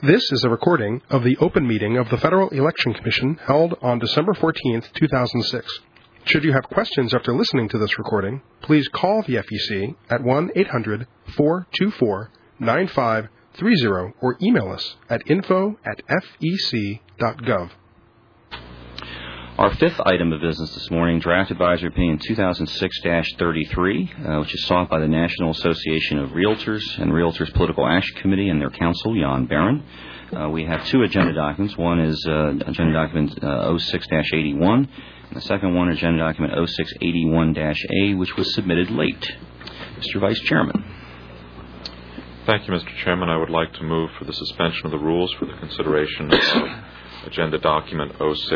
This is a recording of the open meeting of the Federal Election Commission held on December 14, 2006. Should you have questions after listening to this recording, please call the FEC at 1-800-424-9530 or email us at info@fec.gov. Our fifth item of business this morning, Draft Advisory Opinion 2006-33, which is sought by the National Association of Realtors and Realtors Political Action Committee and their counsel, Jan Barron. We have two agenda documents. One is agenda document 06-81, and the second one, agenda document 06-81-A, which was submitted late. Mr. Vice Chairman. Thank you, Mr. Chairman. I would like to move for the suspension of the rules for the consideration of agenda document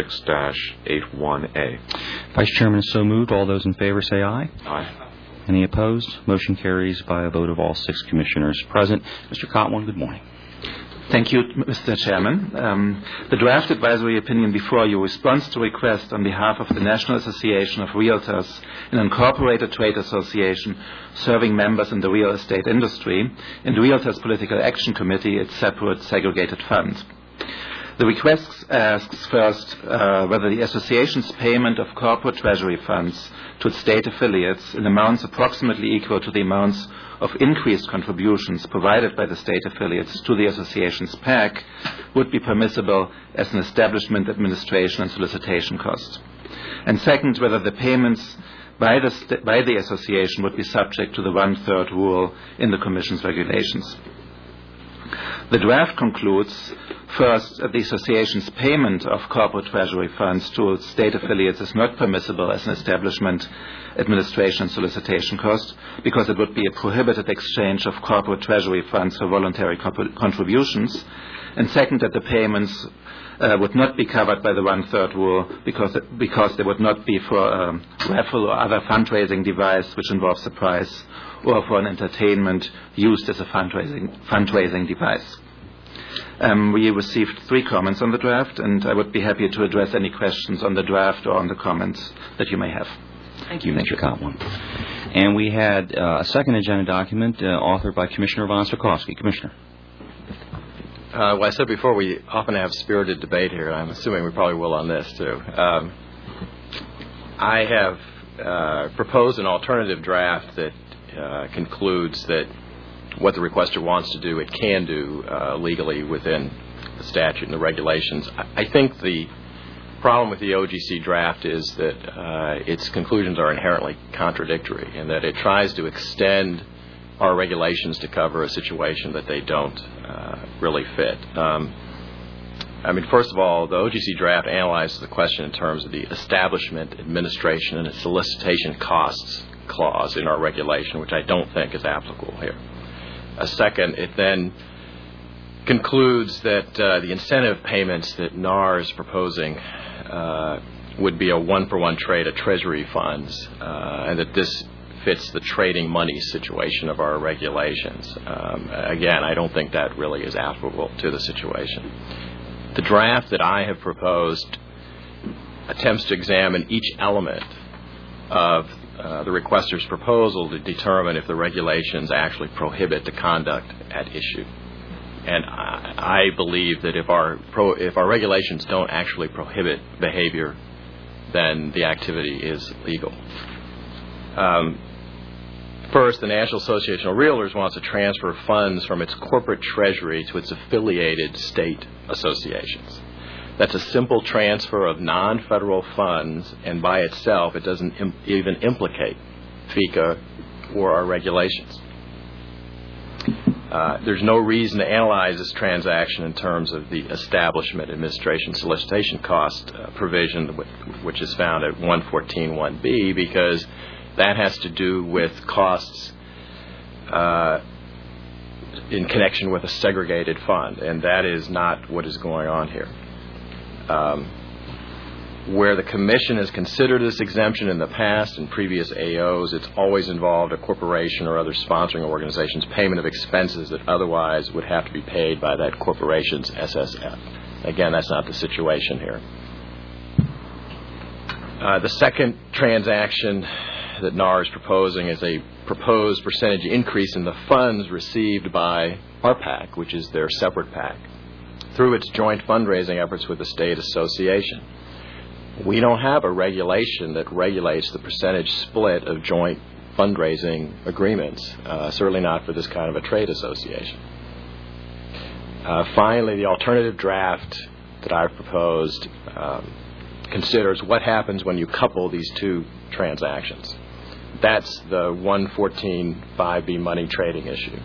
06-81A. Vice Chairman is so moved. All those in favor say aye. Aye. Any opposed? Motion carries by a vote of all six commissioners present. Mr. Cotwin, good morning. Thank you, Mr. Chairman. The draft advisory opinion before you responds to request on behalf of the National Association of Realtors, an incorporated trade association serving members in the real estate industry, and Realtors Political Action Committee, its separate segregated fund. The request asks first whether the association's payment of corporate treasury funds to its state affiliates in amounts approximately equal to the amounts of increased contributions provided by the state affiliates to the association's PAC would be permissible as an establishment, administration, and solicitation cost. And second, whether the payments by the association would be subject to the one-third rule in the Commission's regulations. The draft concludes, first, that the association's payment of corporate treasury funds to its state affiliates is not permissible as an establishment, administration, and solicitation cost because it would be a prohibited exchange of corporate treasury funds for voluntary contributions. And second, that the payments would not be covered by the one-third rule because they would not be for a raffle or other fundraising device which involves a prize, or for an entertainment used as a fundraising device. We received 3 comments on the draft, and I would be happy to address any questions on the draft or on the comments that you may have. Thank you, Mr. Cotwin. And we had a second agenda document authored by Commissioner Von Spakovsky. Commissioner. Well, I said before, we often have spirited debate here, and I'm assuming we probably will on this, too. I have proposed an alternative draft that concludes that what the requester wants to do, it can do legally within the statute and the regulations. I think the problem with the OGC draft is that its conclusions are inherently contradictory in that it tries to extend our regulations to cover a situation that they don't really fit. First of all, the OGC draft analyzes the question in terms of the establishment, administration, and solicitation costs clause in our regulation, which I don't think is applicable here. Second, it then concludes that the incentive payments that NAR is proposing would be a one-for-one trade of treasury funds, and that this fits the trading money situation of our regulations. Again, I don't think that really is applicable to the situation. The draft that I have proposed attempts to examine each element of the requester's proposal to determine if the regulations actually prohibit the conduct at issue. And I believe that if our regulations don't actually prohibit behavior, then the activity is legal. First, the National Association of Realtors wants to transfer funds from its corporate treasury to its affiliated state associations. That's a simple transfer of non-federal funds, and by itself, it doesn't even implicate FECA or our regulations. There's no reason to analyze this transaction in terms of the establishment, administration, solicitation cost provision, which is found at 114.1b, because that has to do with costs in connection with a segregated fund, and that is not what is going on here. Where the Commission has considered this exemption in the past in previous AOs, it's always involved a corporation or other sponsoring organization's payment of expenses that otherwise would have to be paid by that corporation's SSF. Again, that's not the situation here. The second transaction that NAR is proposing is a proposed percentage increase in the funds received by our PAC, which is their separate PAC. through its joint fundraising efforts with the state association. We don't have a regulation that regulates the percentage split of joint fundraising agreements, certainly not for this kind of a trade association. Finally, the alternative draft that I've proposed considers what happens when you couple these two transactions. That's the 114.5b money trading issue.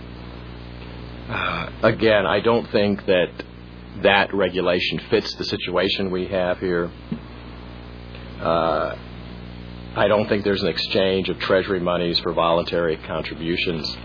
Again, I don't think that regulation fits the situation we have here. I don't think there's an exchange of Treasury monies for voluntary contributions.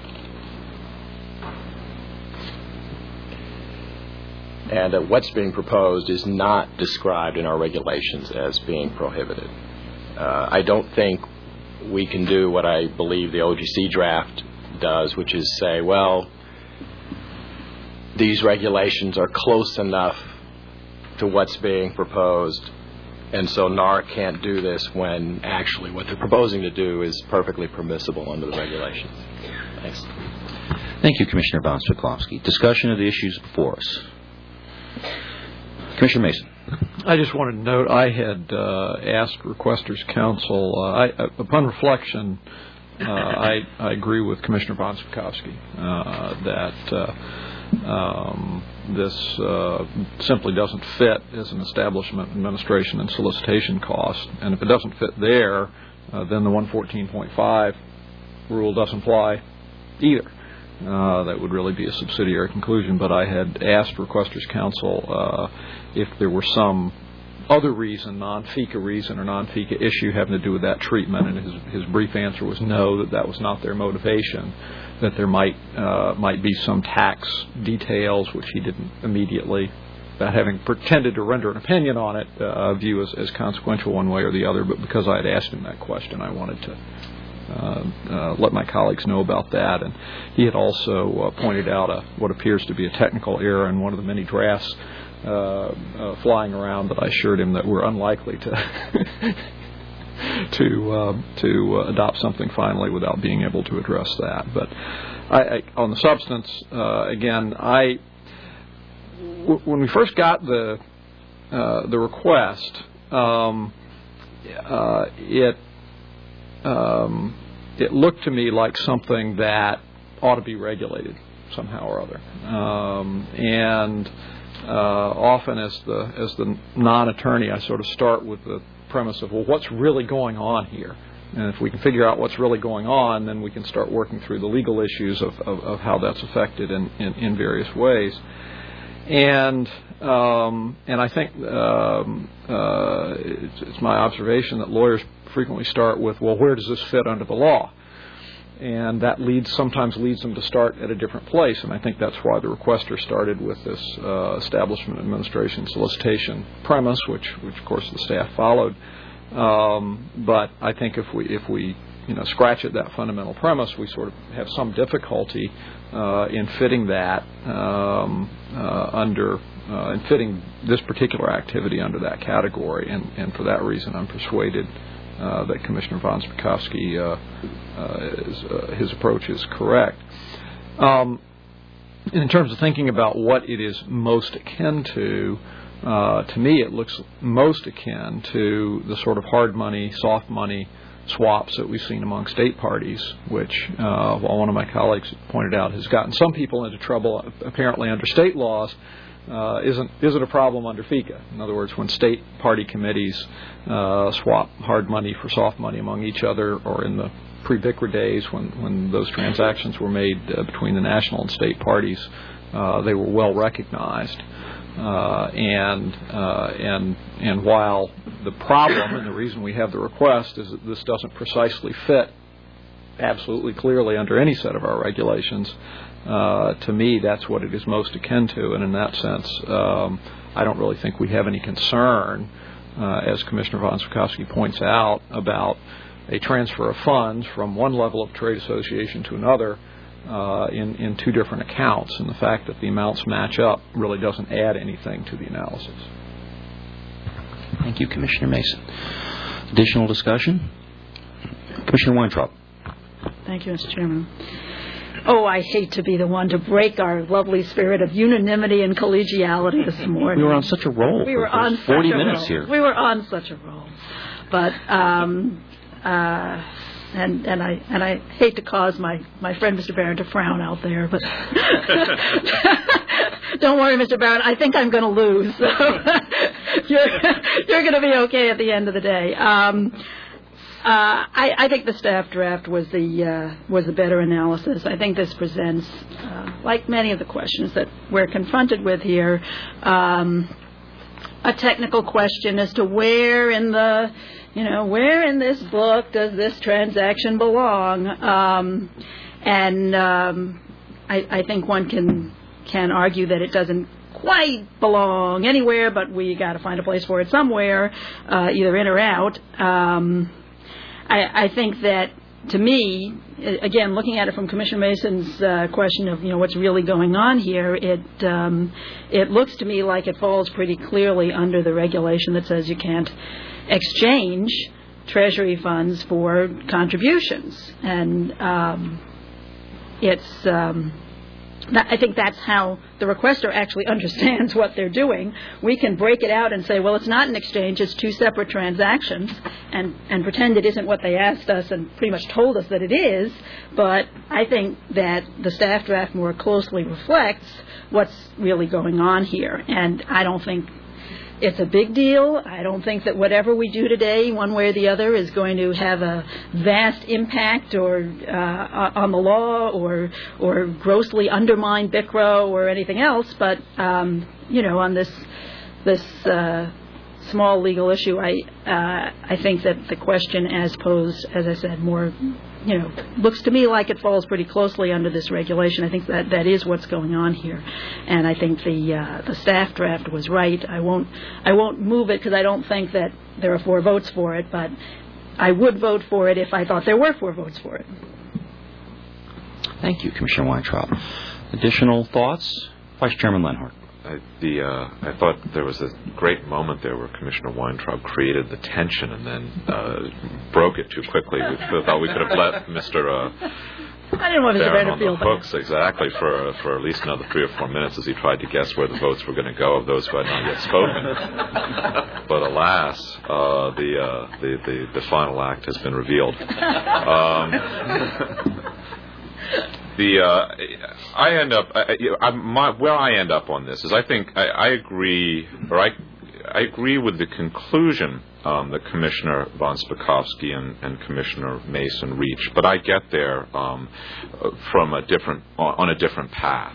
And what's being proposed is not described in our regulations as being prohibited. I don't think we can do what I believe the OGC draft does, which is say, well, these regulations are close enough to what's being proposed, and so NARC can't do this when actually what they're proposing to do is perfectly permissible under the regulations. Thanks. Thank you, Commissioner von Spakovsky. Discussion of the issues before us. Commissioner Mason. I just wanted to note I had asked Requesters Counsel, upon reflection, I agree with Commissioner von Spakovsky that this simply doesn't fit as an establishment, administration, and solicitation cost. And if it doesn't fit there, then the 114.5 rule doesn't apply either. That would really be a subsidiary conclusion. But I had asked Requesters Counsel if there were some other reason, non-FECA reason or non-FECA issue having to do with that treatment, and his brief answer was no, that was not their motivation, that there might be some tax details which he didn't immediately, without having pretended to render an opinion on it, view as consequential one way or the other. But because I had asked him that question, I wanted to let my colleagues know about that. And he had also pointed out what appears to be a technical error in one of the many drafts flying around that I assured him that we're unlikely to adopt something finally without being able to address that. But on the substance, again, when we first got the request, it looked to me like something that ought to be regulated somehow or other, and often as the non-attorney, I sort of start with the premise of, well, what's really going on here? And if we can figure out what's really going on, then we can start working through the legal issues of how that's affected in various ways. And I think it's my observation that lawyers frequently start with, well, where does this fit under the law? And that sometimes leads them to start at a different place. And I think that's why the requester started with this establishment, administration, solicitation premise, which of course the staff followed. But I think if we scratch at that fundamental premise, we sort of have some difficulty in fitting that in fitting this particular activity under that category. And for that reason, I'm persuaded that Commissioner von Spakovsky, his approach is correct. In terms of thinking about what it is most akin to me it looks most akin to the sort of hard money, soft money swaps that we've seen among state parties, which, while one of my colleagues pointed out, has gotten some people into trouble apparently under state laws, isn't a problem under FECA. In other words, when state party committees swap hard money for soft money among each other, or in the pre-BICRA days when those transactions were made between the national and state parties, they were well recognized. And while the problem and the reason we have the request is that this doesn't precisely fit absolutely clearly under any set of our regulations, to me that's what it is most akin to. And in that sense, I don't really think we have any concern, as Commissioner von Spakovsky points out, about a transfer of funds from one level of trade association to another in two different accounts, and the fact that the amounts match up really doesn't add anything to the analysis. Thank you, Commissioner Mason. Additional discussion? Commissioner Weintraub. Thank you, Mr. Chairman. I hate to be the one to break our lovely spirit of unanimity and collegiality this morning. We were on such a roll. We were on 40 minutes here. We were on such a roll. But and I hate to cause my friend Mr. Barron to frown out there, but don't worry, Mr. Barron. I think I'm going to lose. So you're going to be okay at the end of the day. I think the staff draft was the better analysis. I think this presents, like many of the questions that we're confronted with here, a technical question as to where in this book does this transaction belong? I think one can argue that it doesn't quite belong anywhere, but we got to find a place for it somewhere, either in or out. I think that, to me, again, looking at it from Commissioner Mason's question of what's really going on here, it looks to me like it falls pretty clearly under the regulation that says you can't exchange Treasury funds for contributions, and I think that's how the requester actually understands what they're doing. We can break it out and say, well, it's not an exchange, it's two separate transactions, and pretend it isn't what they asked us and pretty much told us that it is. But I think that the staff draft more closely reflects what's really going on here. And I don't think it's a big deal. I don't think that whatever we do today, one way or the other, is going to have a vast impact or on the law or grossly undermine BICRA or anything else. But on this small legal issue, I think that the question as posed, as I said, more looks to me like it falls pretty closely under this regulation. I think that is what's going on here, and I think the staff draft was right. I won't move it because I don't think that there are 4 votes for it, but I would vote for it if I thought there were 4 votes for it. Thank you, Commissioner Weintraub. Additional thoughts? Vice Chairman Lenhart. I thought there was a great moment there where Commissioner Weintraub created the tension and then broke it too quickly. We thought we could have let Mr. I didn't want Mr. Barron Barron on to feel the hooks exactly for at least another 3 or 4 minutes as he tried to guess where the votes were going to go of those who had not yet spoken. But alas, the final act has been revealed. Where I end up on this is I think I agree with the conclusion that Commissioner von Spakovsky and Commissioner Mason reached, but I get there on a different path,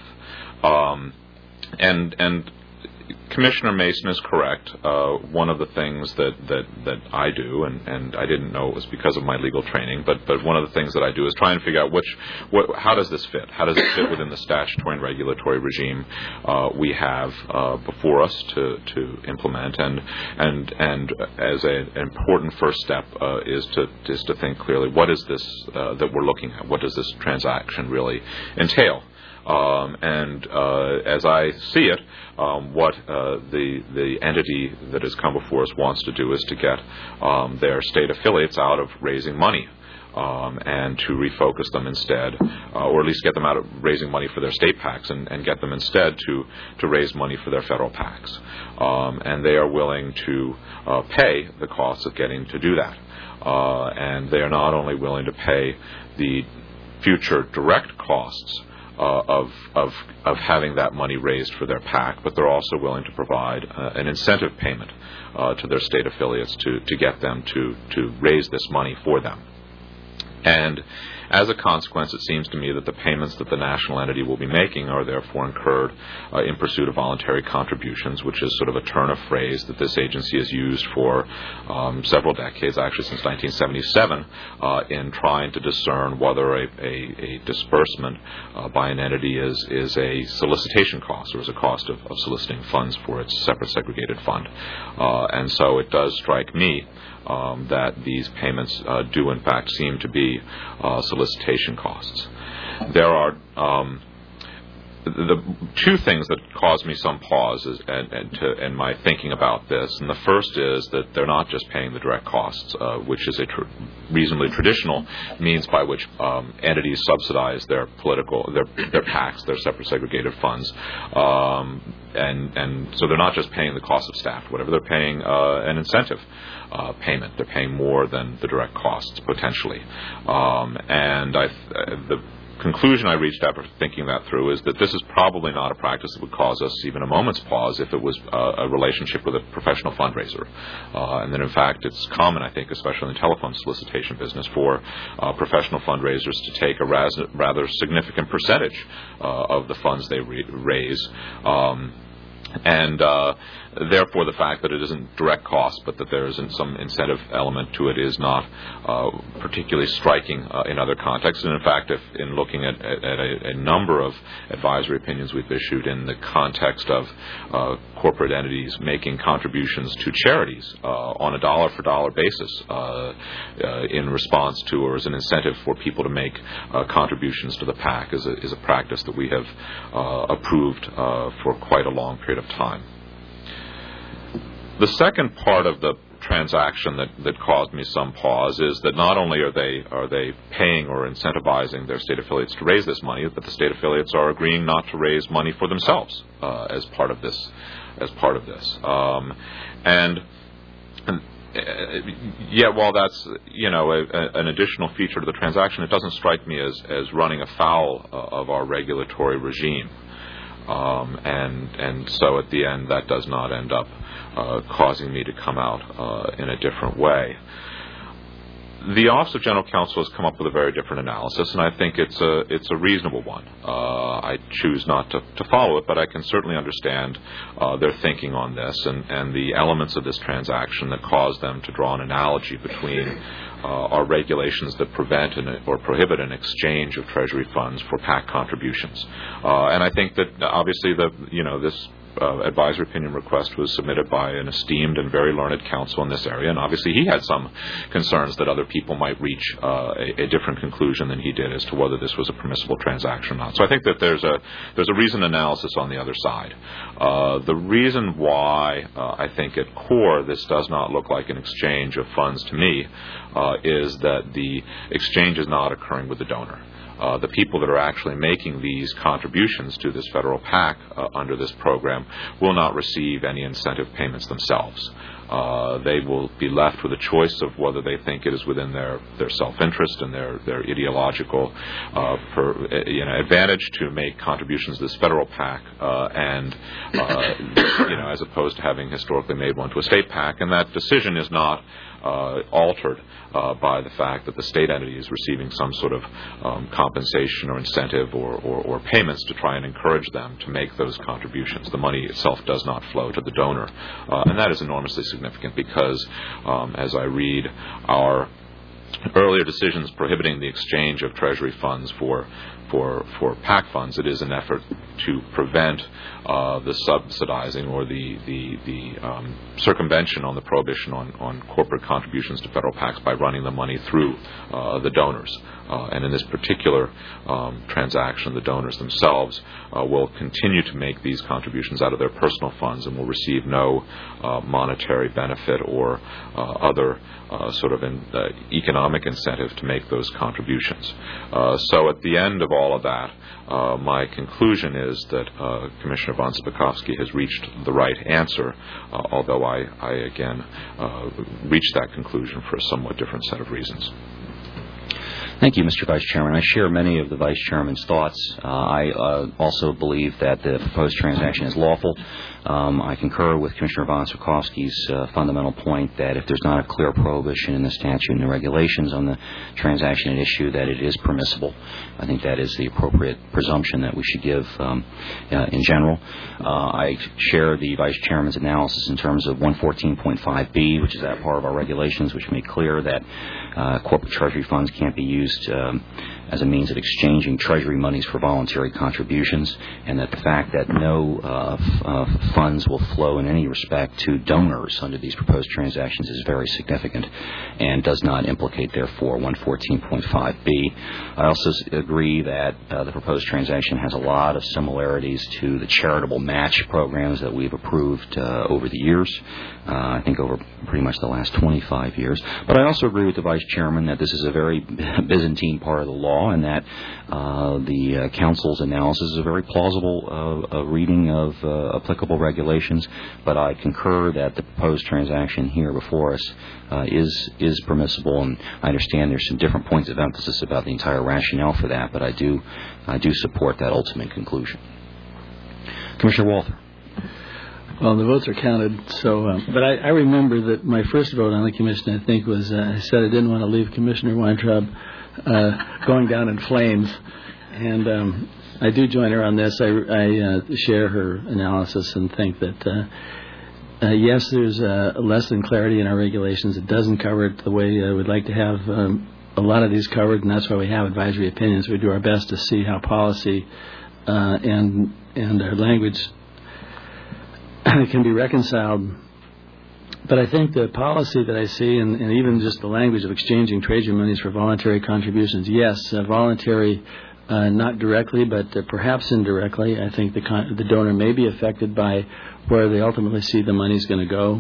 and Commissioner Mason is correct. One of the things that I do, and I didn't know it was because of my legal training, but one of the things that I do is try and figure out how does this fit? How does it fit within the statutory and regulatory regime we have before us to implement? And as an important first step is to think clearly, what is this that we're looking at? What does this transaction really entail? As I see it, what the entity that has come before us wants to do is to get their state affiliates out of raising money and to refocus them instead, or at least get them out of raising money for their state PACs and get them instead to raise money for their federal PACs. And they are willing to pay the costs of getting to do that. And they are not only willing to pay the future direct costs of having that money raised for their PAC, but they're also willing to provide an incentive payment to their state affiliates to get them to raise this money for them. And as a consequence, it seems to me that the payments that the national entity will be making are therefore incurred in pursuit of voluntary contributions, which is sort of a turn of phrase that this agency has used for several decades, actually since 1977, in trying to discern whether a disbursement by an entity is a solicitation cost or is a cost of soliciting funds for its separate segregated fund. And so it does strike me that these payments do in fact seem to be solicitation costs. There are the two things that cause me some pause in my thinking about this, and the first is that they're not just paying the direct costs, which is a reasonably traditional means by which entities subsidize their PACs, their separate segregated funds, and so they're not just paying the cost of staff, whatever. They're paying an incentive payment. They're paying more than the direct costs potentially, and the conclusion I reached after thinking that through is that this is probably not a practice that would cause us even a moment's pause if it was a relationship with a professional fundraiser. And that, in fact, it's common, I think, especially in the telephone solicitation business, for professional fundraisers to take a rather significant percentage of the funds they raise. And therefore, the fact that it isn't direct cost, but that there isn't some incentive element to it, is not particularly striking in other contexts. And in fact, if in looking at a number of advisory opinions we've issued in the context of corporate entities making contributions to charities on a dollar-for-dollar basis in response to, or as an incentive for people to make contributions to the PAC, is a practice that we have approved for quite a long period of time. The second part of the transaction that caused me some pause is that not only are they paying or incentivizing their state affiliates to raise this money, but the state affiliates are agreeing not to raise money for themselves as part of this. And yet, while that's an additional feature to the transaction, it doesn't strike me as running afoul of our regulatory regime. And so at the end, that does not end up causing me to come out in a different way. The Office of General Counsel has come up with a very different analysis, and I think it's a reasonable one. I choose not to follow it, but I can certainly understand their thinking on this and the elements of this transaction that cause them to draw an analogy between our regulations that prevent or prohibit an exchange of Treasury funds for PAC contributions. And I think that obviously this advisory opinion request was submitted by an esteemed and very learned counsel in this area, and obviously he had some concerns that other people might reach a different conclusion than he did as to whether this was a permissible transaction or not. So I think that there's a reasoned analysis on the other side. The reason why I think at core this does not look like an exchange of funds to me is that the exchange is not occurring with the donor. The people that are actually making these contributions to this federal PAC under this program will not receive any incentive payments themselves. They will be left with a choice of whether they think it is within their self-interest and their ideological advantage to make contributions to this federal PAC as opposed to having historically made one to a state PAC, and that decision is not altered by the fact that the state entity is receiving some sort of compensation or incentive or payments to try and encourage them to make those contributions. The money itself does not flow to the donor, and that is enormously significant because, as I read our earlier decisions prohibiting the exchange of Treasury funds for PAC funds, it is an effort to prevent the subsidizing or the circumvention on the prohibition on corporate contributions to federal PACs by running the money through the donors. And in this particular transaction, the donors themselves will continue to make these contributions out of their personal funds and will receive no monetary benefit or other sort of economic incentive to make those contributions. So at the end of all of that, my conclusion is that Commissioner von Spakovsky has reached the right answer, although I again reached that conclusion for a somewhat different set of reasons. Thank you, Mr. Vice Chairman. I share many of the Vice Chairman's thoughts. I also believe that the proposed transaction is lawful. I concur with Commissioner von Spakovsky's fundamental point that if there's not a clear prohibition in the statute and the regulations on the transaction at issue, that it is permissible. I think that is the appropriate presumption that we should give in general. I share the Vice Chairman's analysis in terms of 114.5B, which is that part of our regulations, which make clear that corporate treasury funds can't be used as a means of exchanging Treasury monies for voluntary contributions, and that the fact that no funds will flow in any respect to donors under these proposed transactions is very significant and does not implicate, therefore, 114.5b. I also agree that the proposed transaction has a lot of similarities to the charitable match programs that we've approved over the years, I think over pretty much the last 25 years. But I also agree with the Vice Chairman that this is a very Byzantine part of the law, and that the Council's analysis is a very plausible reading of applicable regulations. But I concur that the proposed transaction here before us is permissible, and I understand there's some different points of emphasis about the entire rationale for that, but I do support that ultimate conclusion. Commissioner Walther. Well, the votes are counted, so. But I remember that my first vote on the commission, I think, was I said I didn't want to leave Commissioner Weintraub going down in flames, and I do join her on this. I share her analysis and think that yes, there's less than clarity in our regulations. It doesn't cover it the way I would like to have a lot of these covered, and that's why we have advisory opinions. We do our best to see how policy and our language can be reconciled. But I think the policy that I see, and even just the language of exchanging Treasury monies for voluntary contributions, yes, voluntary, not directly, but perhaps indirectly. I think the donor may be affected by where they ultimately see the money is going to go.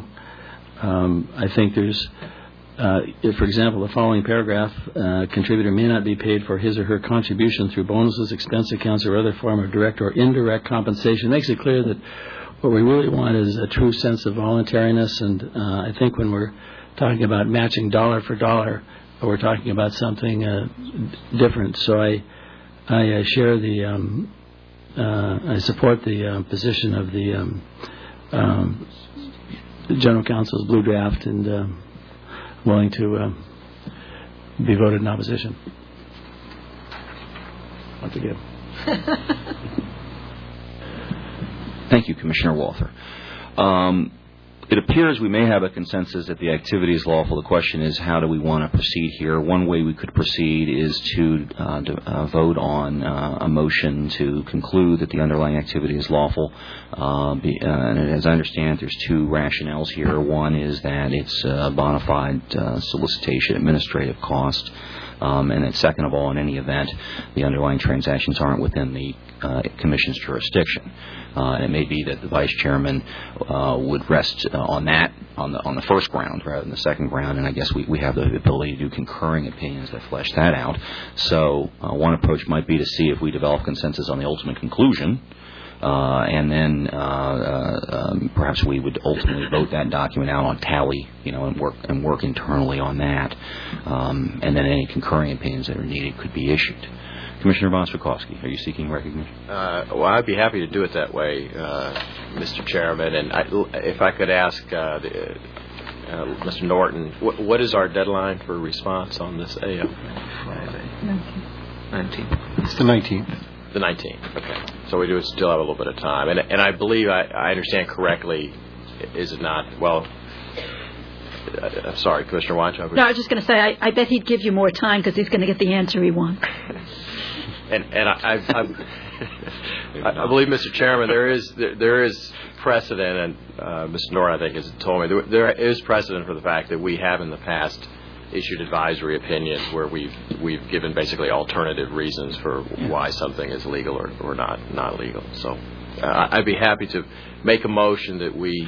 I think there's, if, for example, the following paragraph, contributor may not be paid for his or her contribution through bonuses, expense accounts, or other form of direct or indirect compensation. It makes it clear that what we really want is a true sense of voluntariness, and I think when we're talking about matching dollar for dollar, we're talking about something different. So I share I support the position of the General Counsel's blue draft, and willing to be voted in opposition. Once again. Thank you, Commissioner Walther. It appears we may have a consensus that the activity is lawful. The question is, how do we want to proceed here? One way we could proceed is to vote on a motion to conclude that the underlying activity is lawful. And as I understand, there's two rationales here. One is that it's a bona fide solicitation administrative cost. And then second of all, in any event, the underlying transactions aren't within the Commission's jurisdiction. And it may be that the Vice Chairman would rest on that, on the first ground rather than the second ground, and I guess we have the ability to do concurring opinions that flesh that out. So one approach might be to see if we develop consensus on the ultimate conclusion, and then perhaps we would ultimately vote that document out on tally, and work internally on that, and then any concurring opinions that are needed could be issued. Commissioner von Spakovsky, are you seeking recognition? Well, I'd be happy to do it that way, Mr. Chairman. And if I could ask Mr. Norton, what is our deadline for response on this AO? 19th. It's the 19th. The 19th. Okay. So we do still have a little bit of time. And I believe I understand correctly, is it not? Well, I'm sorry, Commissioner Weintraub. No, I was just going to say, I bet he'd give you more time because he's going to get the answer he wants. And I believe, Mr. Chairman, there is precedent, and Mr. Norton, I think, has told me there is precedent for the fact that we have in the past issued advisory opinions where we've given basically alternative reasons for why something is legal or not legal. So I'd be happy to make a motion that we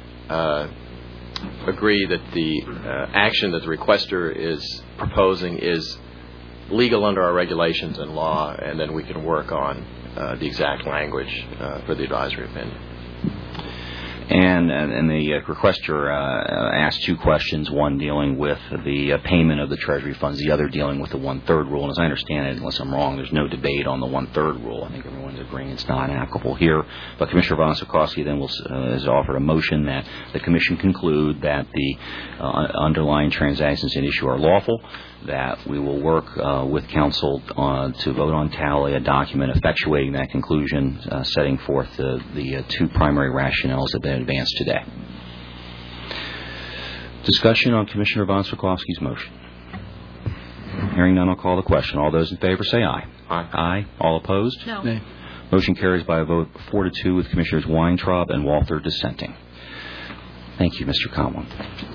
agree that the action that the requester is proposing is legal under our regulations and law, and then we can work on the exact language for the advisory opinion. And the requester asked two questions, one dealing with the payment of the Treasury funds, the other dealing with the 1/3 rule. And as I understand it, unless I'm wrong, there's no debate on the 1/3 rule. I think everyone's agreeing it's not applicable here. But Commissioner von Spakovsky then has offered a motion that the Commission conclude that the underlying transactions in issue are lawful, that we will work with Council to vote on tally a document effectuating that conclusion, setting forth the two primary rationales that have been advanced today. Discussion on Commissioner von Spakovsky's motion. Hearing none, I'll call the question. All those in favor say aye. Aye. Aye. All opposed? No. Nay. Motion carries by a vote 4-2 with Commissioners Weintraub and Walther dissenting. Thank you, Mr. Conlon.